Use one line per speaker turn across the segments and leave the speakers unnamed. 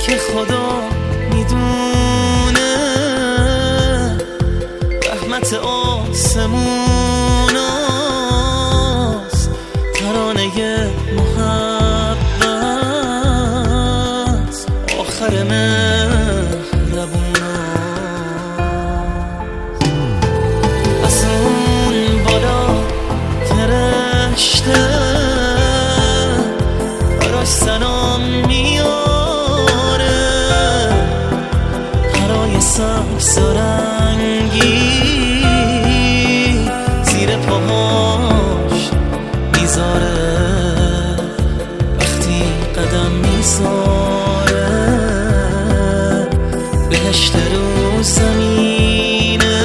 که خدا میدونه رحمت آسموناست، ترانه محبت آخر مهربوناست. از اون بالا فرشته براش سلام میاره، پرای سبز و رنگی زیر پاهاش میذاره، وقتی قدم میذاره بهشت رو زمینه،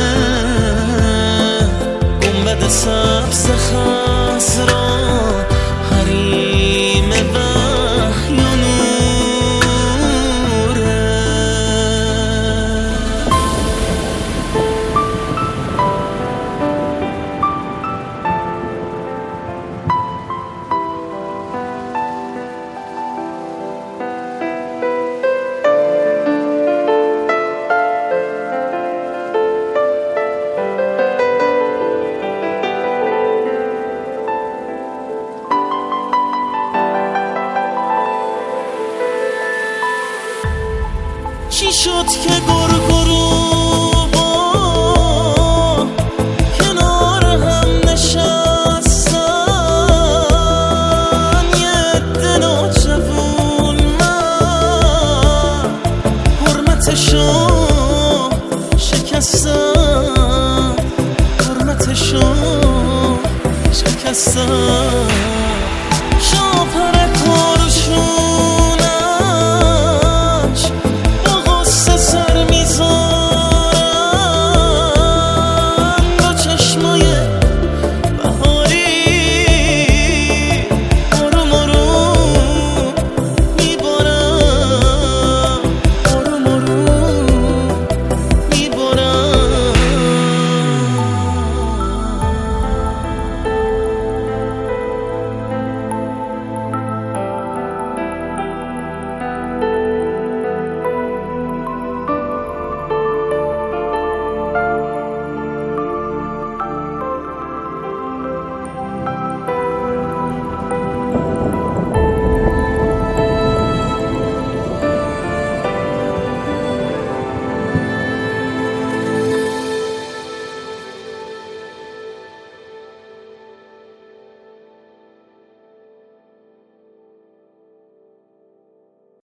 گنبد سبز خضرا حریم وحی و نوره. چی شد که گرگروها کنار هم نشستن، یه عده نوجوون من حرمتشو شکستن، حرمتشو شکستن. شاپرک هارشون